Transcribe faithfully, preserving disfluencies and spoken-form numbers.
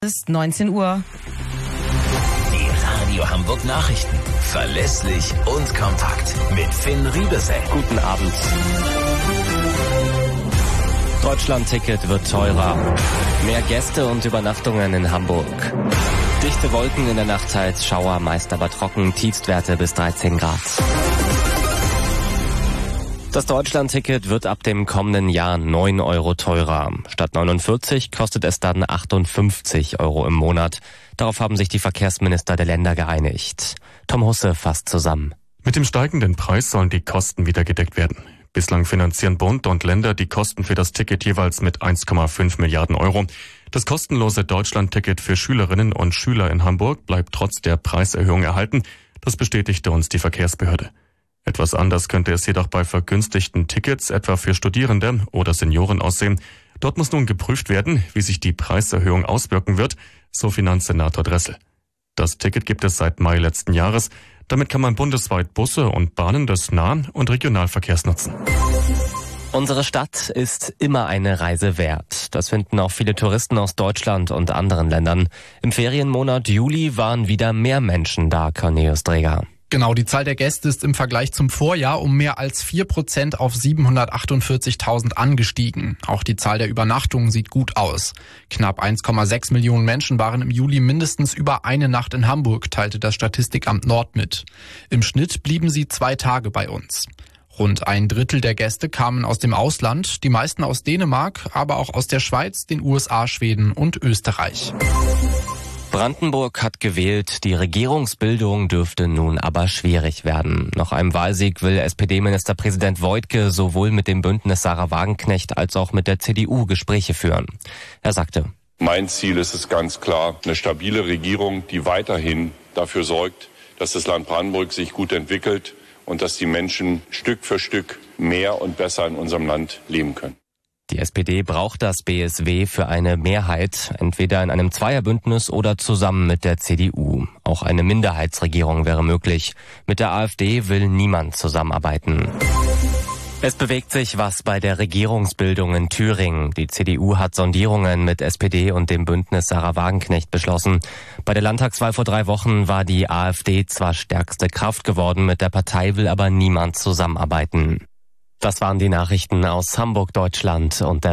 Es ist neunzehn Uhr. Die Radio Hamburg Nachrichten. Verlässlich und kompakt. Mit Finn Riebesell. Guten Abend. Deutschland-Ticket wird teurer. Mehr Gäste und Übernachtungen in Hamburg. Dichte Wolken in der Nachtzeit, Schauer, meist aber trocken, Tiefstwerte bis dreizehn Grad. Das Deutschland-Ticket wird ab dem kommenden Jahr neun Euro teurer. Statt neunundvierzig kostet es dann achtundfünfzig Euro im Monat. Darauf haben sich die Verkehrsminister der Länder geeinigt. Tom Husse fasst zusammen. Mit dem steigenden Preis sollen die Kosten wieder gedeckt werden. Bislang finanzieren Bund und Länder die Kosten für das Ticket jeweils mit eins Komma fünf Milliarden Euro. Das kostenlose Deutschland-Ticket für Schülerinnen und Schüler in Hamburg bleibt trotz der Preiserhöhung erhalten. Das bestätigte uns die Verkehrsbehörde. Etwas anders könnte es jedoch bei vergünstigten Tickets, etwa für Studierende oder Senioren, aussehen. Dort muss nun geprüft werden, wie sich die Preiserhöhung auswirken wird, so Finanzsenator Dressel. Das Ticket gibt es seit Mai letzten Jahres. Damit kann man bundesweit Busse und Bahnen des Nah- und Regionalverkehrs nutzen. Unsere Stadt ist immer eine Reise wert. Das finden auch viele Touristen aus Deutschland und anderen Ländern. Im Ferienmonat Juli waren wieder mehr Menschen da, Cornelius Dreger. Genau, die Zahl der Gäste ist im Vergleich zum Vorjahr um mehr als vier Prozent auf siebenhundertachtundvierzigtausend angestiegen. Auch die Zahl der Übernachtungen sieht gut aus. Knapp eins Komma sechs Millionen Menschen waren im Juli mindestens über eine Nacht in Hamburg, teilte das Statistikamt Nord mit. Im Schnitt blieben sie zwei Tage bei uns. Rund ein Drittel der Gäste kamen aus dem Ausland, die meisten aus Dänemark, aber auch aus der Schweiz, den U S A, Schweden und Österreich. Brandenburg hat gewählt, die Regierungsbildung dürfte nun aber schwierig werden. Nach einem Wahlsieg will S P D-Ministerpräsident Woidke sowohl mit dem Bündnis Sarah Wagenknecht als auch mit der C D U Gespräche führen. Er sagte: Mein Ziel ist es ganz klar, eine stabile Regierung, die weiterhin dafür sorgt, dass das Land Brandenburg sich gut entwickelt und dass die Menschen Stück für Stück mehr und besser in unserem Land leben können. Die S P D braucht das B S W für eine Mehrheit, entweder in einem Zweierbündnis oder zusammen mit der C D U. Auch eine Minderheitsregierung wäre möglich. Mit der AfD will niemand zusammenarbeiten. Es bewegt sich was bei der Regierungsbildung in Thüringen. Die C D U hat Sondierungen mit S P D und dem Bündnis Sarah Wagenknecht beschlossen. Bei der Landtagswahl vor drei Wochen war die AfD zwar stärkste Kraft geworden, mit der Partei will aber niemand zusammenarbeiten. Das waren die Nachrichten aus Hamburg, Deutschland und der